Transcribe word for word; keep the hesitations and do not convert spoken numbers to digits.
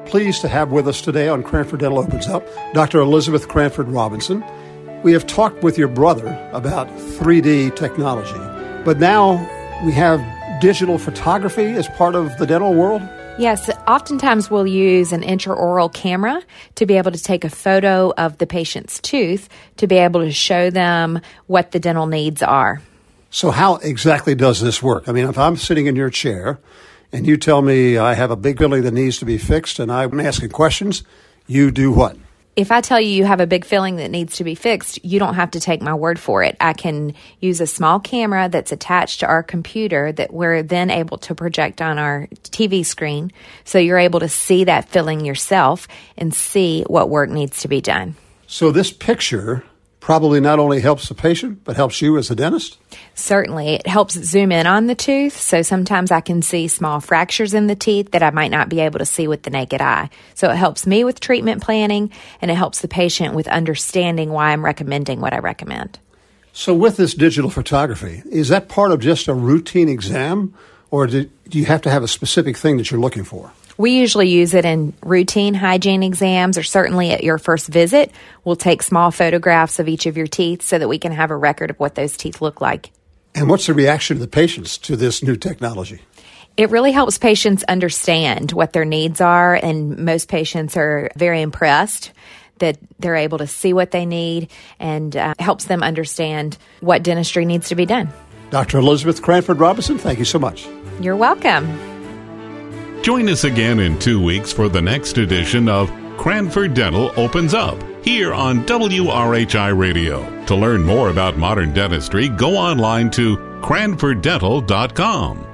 pleased to have with us today on Cranford Dental Opens Up, Doctor Elizabeth Cranford Robinson. We have talked with your brother about three D technology, but now we have digital photography as part of the dental world? Yes, oftentimes we'll use an intraoral camera to be able to take a photo of the patient's tooth to be able to show them what the dental needs are. So how exactly does this work? I mean, if I'm sitting in your chair and you tell me I have a big filling that needs to be fixed and I'm asking questions, you do what? If I tell you you have a big filling that needs to be fixed, you don't have to take my word for it. I can use a small camera that's attached to our computer that we're then able to project on our T V screen. So you're able to see that filling yourself and see what work needs to be done. So this picture probably not only helps the patient, but helps you as a dentist? Certainly. It helps zoom in on the tooth, so sometimes I can see small fractures in the teeth that I might not be able to see with the naked eye. So it helps me with treatment planning, and it helps the patient with understanding why I'm recommending what I recommend. So with this digital photography, is that part of just a routine exam, or do you have to have a specific thing that you're looking for? We usually use it in routine hygiene exams, or certainly at your first visit. We'll take small photographs of each of your teeth so that we can have a record of what those teeth look like. And what's the reaction of the patients to this new technology? It really helps patients understand what their needs are, and most patients are very impressed that they're able to see what they need, and uh, helps them understand what dentistry needs to be done. Doctor Elizabeth Cranford Robinson, thank you so much. You're welcome. Join us again in two weeks for the next edition of Cranford Dental Opens Up here on W R H I Radio. To learn more about modern dentistry, go online to cranford dental dot com.